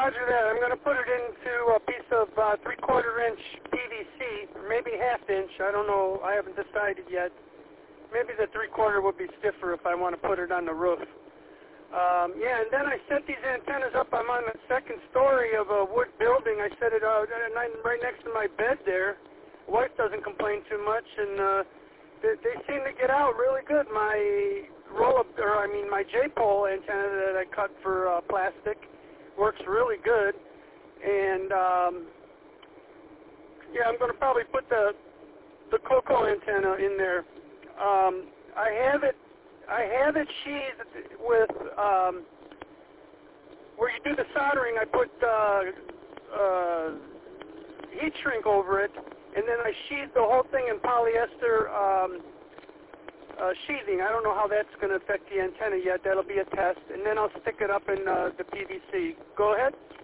roger that. I'm going to put it into a piece of 3/4 inch PVC, or maybe 1/2 inch. I don't know. I haven't decided yet. Maybe the 3/4 would be stiffer if I want to put it on the roof. Yeah, and then I set these antennas up. I'm on the 2nd story of a wood building. I set it right next to my bed there. Wife doesn't complain too much, and they seem to get out really good. My my J-pole antenna that I cut for plastic works really good, and yeah, I'm going to probably put the Coco antenna in there. I have it sheathed with where you do the soldering. I put heat shrink over it, and then I sheathe the whole thing in polyester sheathing. I don't know how that's going to affect the antenna yet. That'll be a test, and then I'll stick it up in the PVC. Go ahead.